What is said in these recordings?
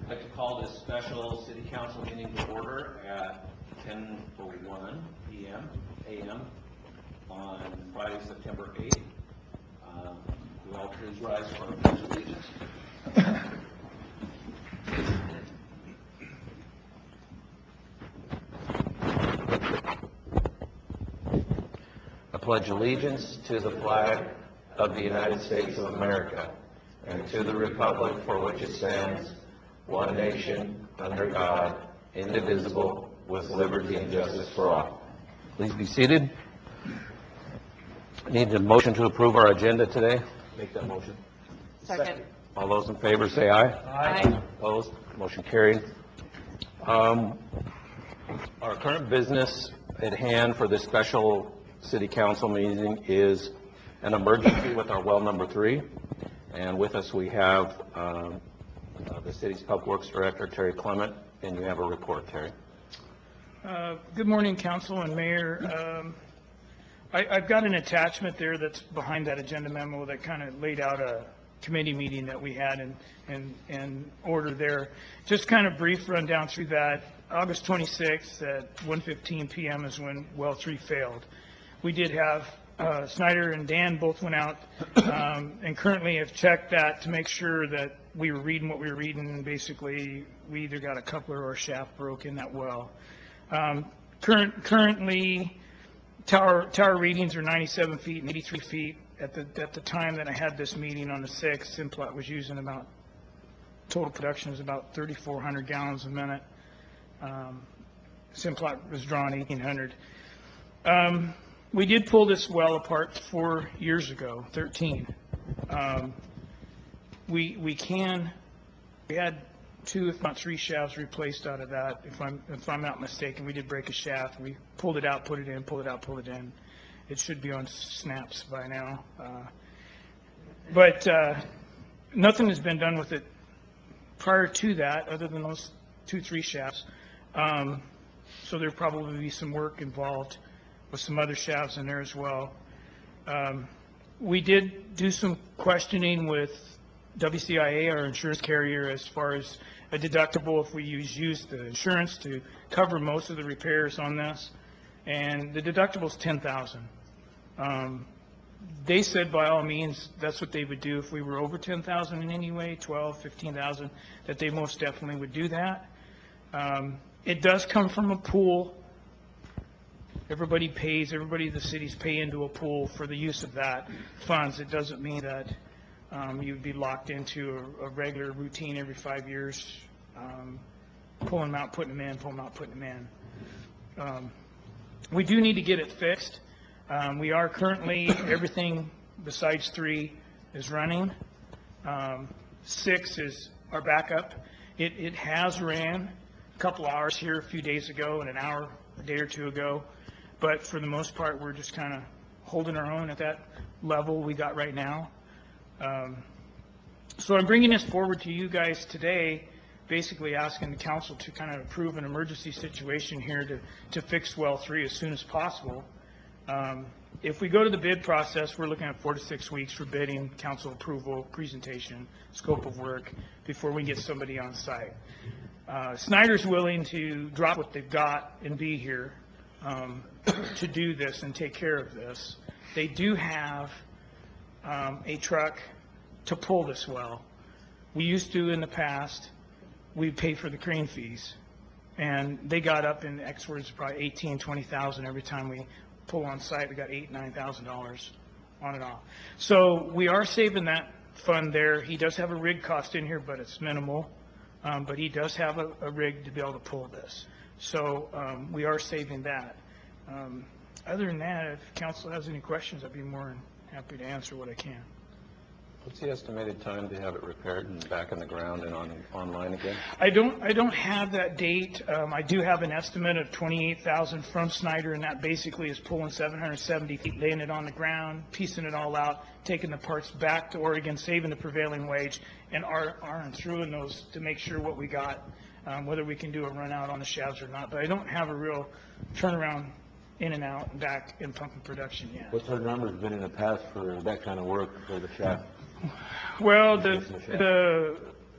I'd like to call this special city council meeting to order at 10:01 a.m. on Friday, September 8th. Will all please rise for the pledge of allegiance. I pledge allegiance to the flag of the United States of America and to the republic for which it stands, one nation, under God, indivisible, with liberty and justice for all. Please be seated. I need a motion to approve our agenda today. Make that motion. Second. All those in favor say aye. Aye. Opposed? Motion carried. Our current business at hand for this special city council meeting is an emergency with our well number 3. And with us we have the city's Public Works Director, Terry Clement, and you have a report, Terry. Good morning, Council and Mayor. I've got an attachment there that's behind that agenda memo that kind of laid out a committee meeting that we had in order there. Just kind of brief rundown through that. August 26th at 1:15 p.m. is when well 3 failed. We did have Snyder and Dan both went out and currently have checked that to make sure that we were reading what we were reading, and basically we either got a coupler or a shaft broke in that well. Currently tower readings are 97 feet and 83 feet. At the time that I had this meeting on the 6th, Simplot was using about, total production was about 3,400 gallons a minute. Simplot was drawing 1,800. We did pull this well apart 4 years ago, 13. We had 2, if not 3 shafts replaced out of that. If I'm not mistaken, we did break a shaft. We pulled it out, put it in, pulled it out, pulled it in. It should be on snaps by now. But nothing has been done with it prior to that other than those 2-3 shafts. So there'll probably be some work involved with some other shafts in there as well. We did do some questioning with WCIA, our insurance carrier, as far as a deductible if we use the insurance to cover most of the repairs on this, and the deductible is $10,000. They said by all means that's what they would do if we were over $10,000 in any way, $12,000, $15,000, that they most definitely would do that. It does come from a pool. Everybody the cities pay into a pool for the use of that funds. It doesn't mean that you would be locked into a regular routine every 5 years, pulling them out, putting them in, pulling them out, putting them in. We do need to get it fixed. We are currently, everything besides 3 is running. 6 is our backup. It has ran a couple hours here a few days ago and an hour a day or 2 ago. But for the most part, we're just kind of holding our own at that level we got right now. So I'm bringing this forward to you guys today, basically asking the council to kind of approve an emergency situation here to fix well 3 as soon as possible. If we go to the bid process, we're looking at 4 to 6 weeks for bidding, council approval, presentation, scope of work before we get somebody on site. Snyder's willing to drop what they've got and be here to do this and take care of this. They do have a truck to pull this well. We used to in the past, we paid for the crane fees, and they got up in X words probably $18,000, $20,000 every time we pull on site. We got $8,000, $9,000 on and off. So we are saving that fund there. He does have a rig cost in here, but it's minimal. But he does have a rig to be able to pull this. So we are saving that. Other than that, if council has any questions, I'd be more than happy to answer what I can. What's the estimated time to have it repaired and back in the ground and online again? I don't have that date. I do have an estimate of $28,000 from Snyder, and that basically is pulling 770 feet, laying it on the ground, piecing it all out, taking the parts back to Oregon, saving the prevailing wage, and iron through in those to make sure what we got, whether we can do a run out on the shafts or not. But I don't have a real turnaround in and out and back in pumping production yet. What's our numbers been in the past for that kind of work for the shaft? Well,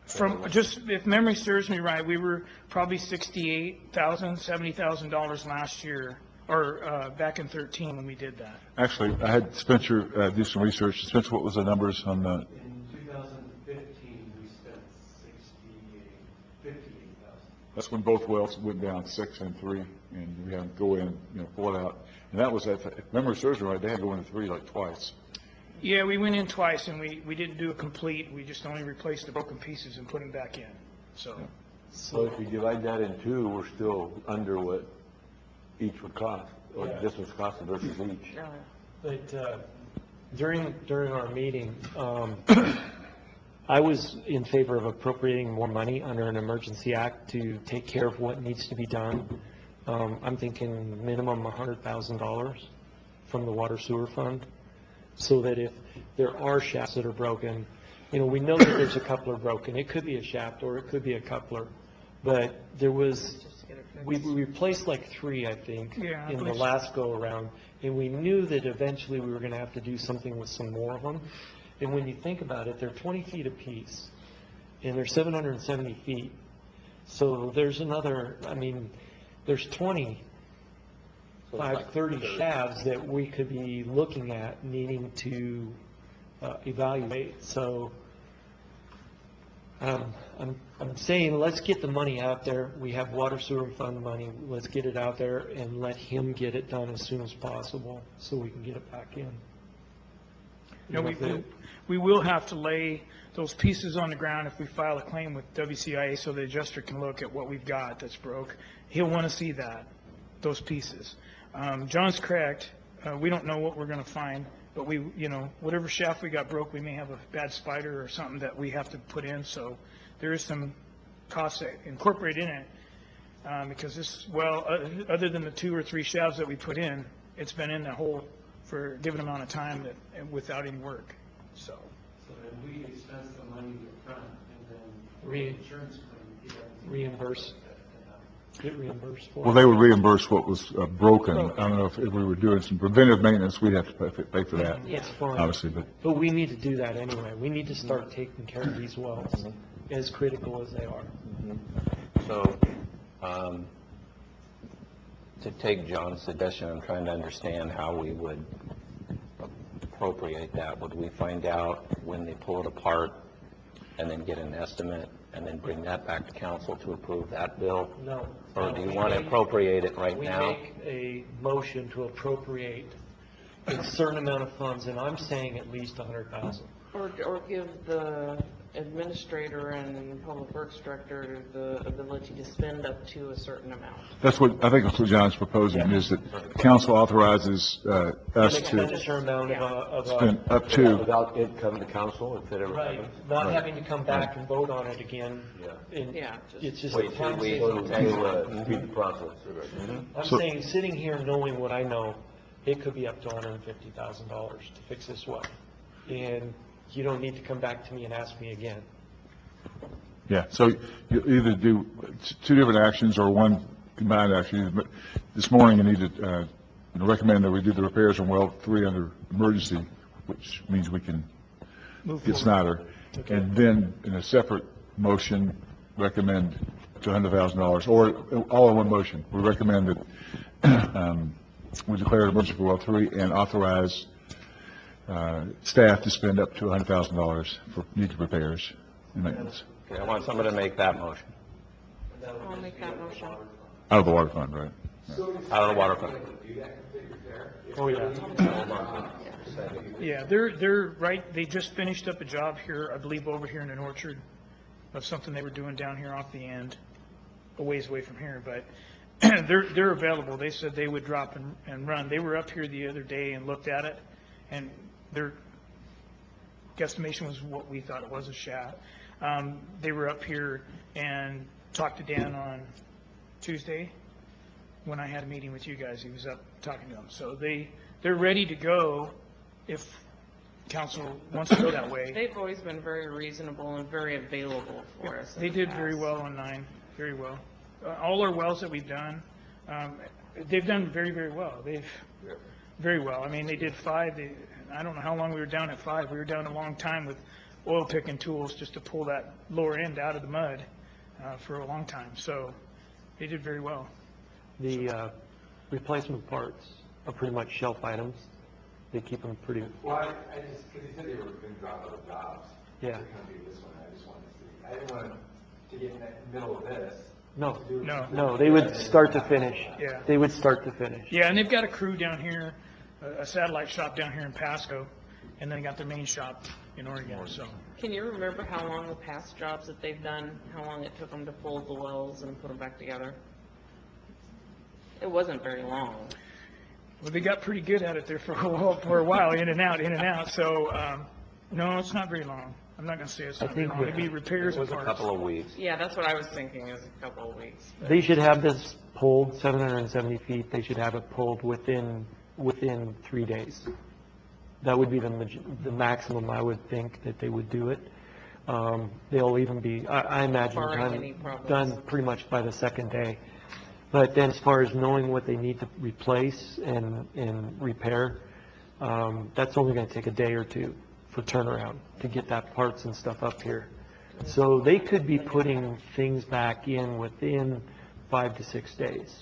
From, just, if memory serves me right, we were probably $68,000, $70,000 last year, or back in 13 when we did that. Actually, I had Spencer do some research. Spencer, what was the numbers on the? In 2015, we spent 58,000. That's when both wells went down 6 and 3, and we had to go in, pull it out. And that was, if memory serves me right, they had to go into 3 like twice. Yeah, we went in twice, and we didn't do a complete, we just only replaced the broken pieces and put them back in, so. So if you divide that in two, we're still under what each would cost, or Yeah. this was costing versus each. But during our meeting, I was in favor of appropriating more money under an emergency act to take care of what needs to be done. I'm thinking minimum $100,000 from the water sewer fund, so that if there are shafts that are broken, we know that there's a coupler broken. It could be a shaft or it could be a coupler, but we replaced like 3, I think, Yeah, I in the believe so. last go-around, and we knew that eventually we were going to have to do something with some more of them. And when you think about it, they're 20 feet apiece, and they're 770 feet. So there's another, there's 30 shafts that we could be looking at needing to evaluate. So I'm saying, let's get the money out there. We have water sewer fund money. Let's get it out there and let him get it done as soon as possible so we can get it back in. We will have to lay those pieces on the ground if we file a claim with WCIA, so the adjuster can look at what we've got that's broke. He'll want to see that, those pieces. John's correct. We don't know what we're going to find, but whatever shaft we got broke, we may have a bad spider or something that we have to put in. So there is some costs that incorporate in it, because this well, other than the 2 or 3 shafts that we put in, it's been in the hole for a given amount of time without any work. So then we expense the money up front, and then reinsurance reimburse. Get reimbursed for. Well, they would reimburse what was broken. I don't know if we were doing some preventive maintenance, we'd have to pay for that, That's fine. obviously, but. But we need to do that anyway. We need to start taking care of these wells, as critical as they are. So, to take John's suggestion, I'm trying to understand how we would appropriate that. Would we find out when they pull it apart and then get an estimate and then bring that back to council to approve that bill? No. Or do you want to appropriate it right now? We make a motion to appropriate a certain amount of funds, and I'm saying at least 100,000. Or give the administrator and public works director the ability to spend up to a certain amount. I think that's what John's proposing, is that council authorizes us An to expenditure amount of spend up to, Without it coming to council, if it ever right, happens. not having to come back and vote on it again. Yeah. And Yeah, It's just. Wait 2 weeks. To speed the process. I'm So- saying, sitting here knowing what I know, it could be up to $150,000 to fix this well. And you don't need to come back to me and ask me again. yeah, so you either do 2 different actions or 1 combined action. But this morning, you need to recommend that we do the repairs on well 3 under emergency, which means we can move get forward. Snyder. And then, in a separate motion, recommend to $100,000, or all in one motion. We recommend that we declare an emergency for well 3 and authorize staff to spend up to $100,000 for needed repairs and maintenance Okay, I want somebody to make that motion. I'll make that motion. out of the water fund, right? Out of the water fund. Oh, yeah. Yeah, they're right. They just finished up a job here, I believe, over here in an orchard of something they were doing down here off the end, a ways away from here. But they're available. They said they would drop and run. They were up here the other day and looked at it, and their guesstimation was what we thought it was, a shaft. They were up here and talked to Dan on Tuesday when I had a meeting with you guys. He was up talking to them. So they're ready to go if council wants to go that way. They've always been very reasonable and very available for us. in They the did very past. well on 9, very well. All our wells that we've done, they've done very, very well. Very well. I mean, they did 5. I don't know how long we were down at 5. We were down a long time with oil picking tools just to pull that lower end out of the mud for a long time. So they did very well. The replacement parts are pretty much shelf items. They keep them pretty, Well, I just, because he said they were going to drop other jobs. Yeah. They're going to do this one, I just wanted to see. I didn't want to get in the middle of this. no, No. they would start to finish. Yeah. They would start to finish. Yeah, and they've got a crew down here, a satellite shop down here in Pasco, and then they got their main shop in Oregon, so. Can you remember how long the past jobs that they've done, how long it took them to pull the wells and put them back together? It wasn't very long. Well, they got pretty good at it there for a while, in and out, so, no, it's not very long. I'm not gonna say it's not very long. It'd be repairs It and was a parts. couple of weeks. Yeah, that's what I was thinking, is a couple of weeks. They should have this pulled 770 feet. They should have it pulled within 3 days. That would be the maximum I would think that they would do it. They'll even be, I imagine, Barring any problems. done pretty much by the second day. But then as far as knowing what they need to replace and repair, that's only going to take a day or two for turnaround to get that parts and stuff up here. So they could be putting things back in within 5 to 6 days.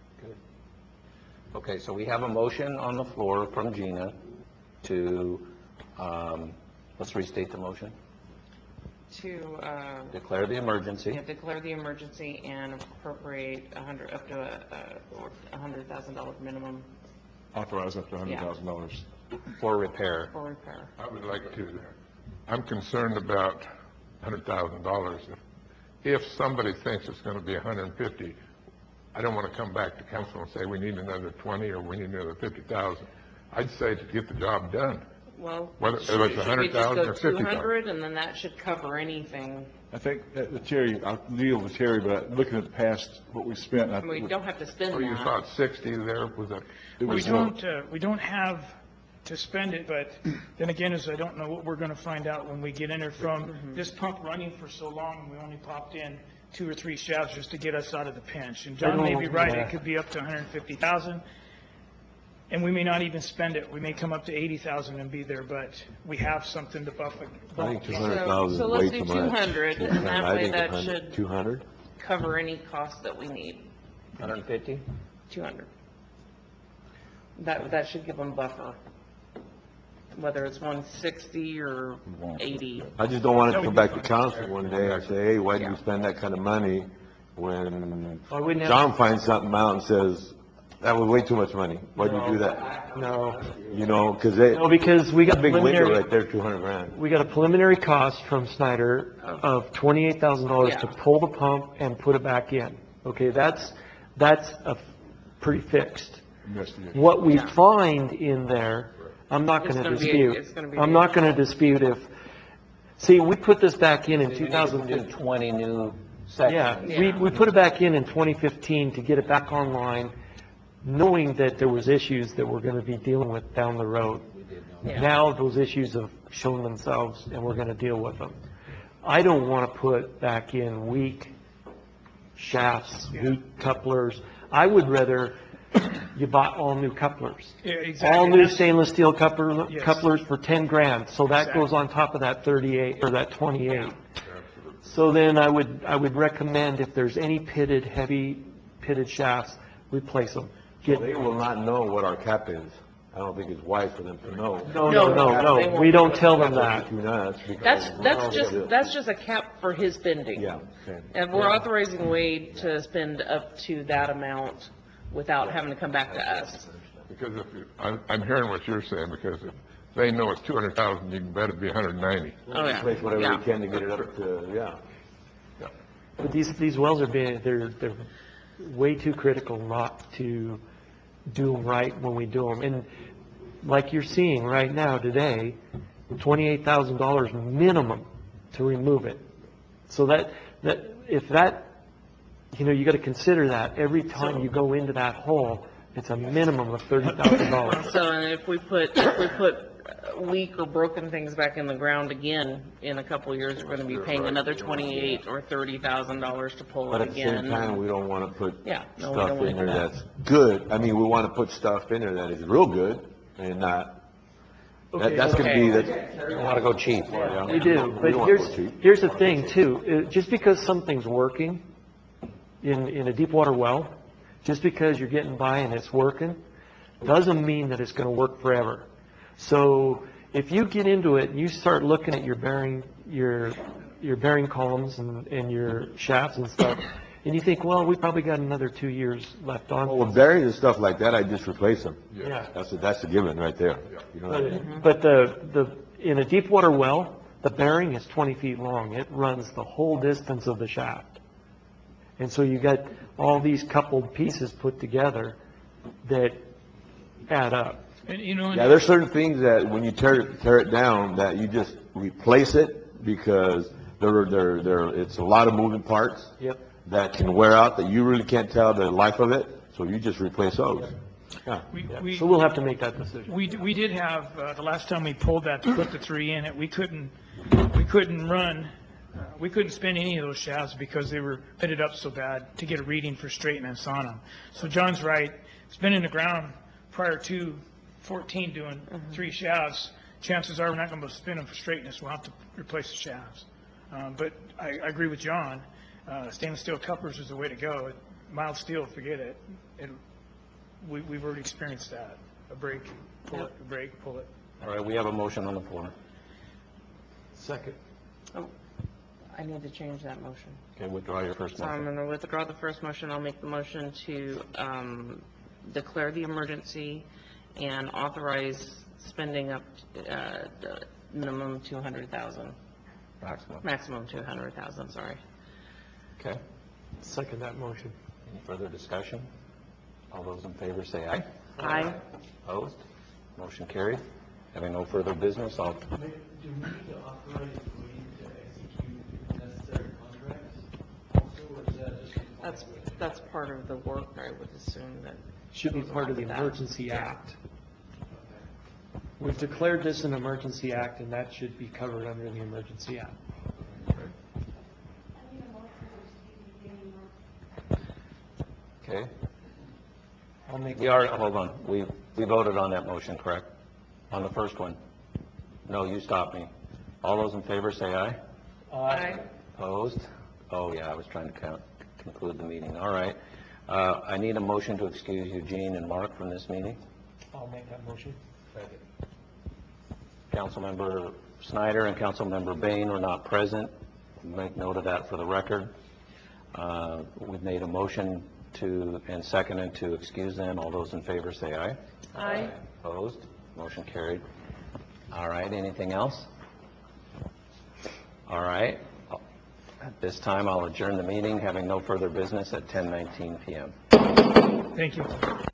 Okay, so we have a motion on the floor from Gina to, let's restate the motion. To, Declare the emergency. yeah, declare the emergency and appropriate up to a $100,000 minimum Authorize up to $100,000. For repair. for repair. I would like to, I'm concerned about $100,000. If somebody thinks it's going to be 150, I don't want to come back to council and say we need another 20 or we need another 50,000. I'd say to get the job done. Well, Whether- should whether it's should we just 100,000 go or 50,000. 200, and then that should cover anything? I think, Terry, I'll deal with Terry, but looking at the past, what we spent, I We don't have to spend Oh, you that. thought 60 there, was that? it We was, don't have to spend it, but then again, is I don't know what we're gonna find out when we get in there from this pump running for so long, and we only popped in 2 or 3 shafts just to get us out of the pinch. And John may be right, it could be up to 150,000, and we may not even spend it. We may come up to 80,000 and be there, but we have something to buffer. I think So 200,000 is let's way do too much. 200, and that I way think that 100 should 200? cover any cost that we need. 150? 200. That should give them buffer, whether it's 160 or 80. I just don't want That to come would be back to fine. council one day and say, hey, why'd Yeah. you spend that kind of money? When I wouldn't have- John finds something out and says, that was way too much money. Why'd you do that? No, You know, because they, no, because we got big window preliminary, right there, 200 grand. we got a preliminary cost from Snyder of $28,000 to Yeah. pull the pump and put it back in. Okay, that's a pretty fixed. investigation. What we find in there, I'm not It's going to gonna be- dispute. it's gonna be I'm not going to dispute see, we put this back in You need to 2015. do 20 new Yeah, sections. we put it back in 2015 to get it back online, knowing that there was issues that we're going to be dealing with down the road. Yeah. Now, those issues have shown themselves, and we're going to deal with them. I don't want to put back in weak shafts, weak couplers. I would rather you bought all new couplers. Yeah, exactly. All new That's- stainless steel Yes. couplers for 10 grand, so that goes on top of that 38, or that 28. So then I would recommend if there's any heavy pitted shafts, replace them. So they will not know what our cap is. I don't think it's wise for them to know. No, No, they we won't. don't tell them that. Between us, because- That's just a cap for his spending. Yeah, okay. And we're authorizing Wade to spend up to that amount without having to come back to us. Because if you, I'm hearing what you're saying, because if they know it's 200,000, you can bet it'd be 190. Oh, yeah. Replace whatever Yeah. we can to get it up to, yeah. But these wells they're way too critical not to do them right when we do them. And like you're seeing right now today, $28,000 minimum to remove it. So if that, you got to consider that every time you go into that hole, it's a minimum of $30,000. So, and if we put weak or broken things back in the ground again, in a couple of years, we're gonna be paying another $28,000 or $30,000 to pull But it at the same again. time, we don't want to put Yeah, no, we stuff don't wanna in do there that. that's good. I mean, we want to put stuff in there that is real good and not That's gonna be, Okay. that's. You want to go cheap. We do, but don't wanna here's, go cheap. here's the thing too, just because something's working in a deep water well, just because you're getting by and it's working, doesn't mean that it's gonna work forever. So if you get into it and you start looking at your bearing columns and your shafts and stuff, and you think, well, we probably got another 2 years left on. Well, with bearings and stuff like that, I just replace them. Yeah. That's a given right there. You know what I mean? But in a deep water well, the bearing is 20 feet long. It runs the whole distance of the shaft. And so you got all these coupled pieces put together that add up. And, you know, Yeah, there's certain things that when you tear it down, that you just replace it because it's a lot of moving parts. Yep. That can wear out, that you really can't tell the life of it, so you just replace those. Yeah. So we'll have to make that decision. we did have, the last time we pulled that to put the 3 in it, we couldn't run, we couldn't spin any of those shafts because they were pitted up so bad to get a reading for straightness on them. So John's right, it's been in the ground prior to 14 doing 3 shafts. Chances are we're not going to be able to spin them for straightness. We'll have to replace the shafts. But I agree with John. Stainless steel couplers is the way to go. Mild steel, forget it. We've already experienced that. A break, pull it, a break, pull it. All right, we have a motion on the floor. Second. Oh, I need to change that motion. Okay, withdraw your first So I'm motion. going to withdraw the first motion. I'll make the motion to declare the emergency and authorize spending up the minimum 200,000, Maximum. maximum 200,000, sorry. Okay. Second that motion. Any further discussion? All those in favor say aye. Aye. Opposed? Motion carried. Having no further business, I'll, Do we need to authorize Wayne to execute necessary contracts also, or is that just? That's part of the work, I would assume that. Should be part of the Emergency Act. We've declared this an emergency act, and that should be covered under the Emergency Act. okay. I'll make. Hold on. We voted on that motion, correct? On the first one? No, you stopped me. All those in favor say aye. Aye. Opposed? Oh, yeah, I was trying to conclude the meeting. All right. I need a motion to excuse Eugene and Mark from this meeting. I'll make that motion. Councilmember Snyder and Councilmember Bain were not present. Make note of that for the record. We've made a motion and seconded to excuse them. All those in favor say aye. Aye. Opposed? Motion carried. All right, anything else? All right. At this time, I'll adjourn the meeting, having no further business at 10:19 p.m. Thank you.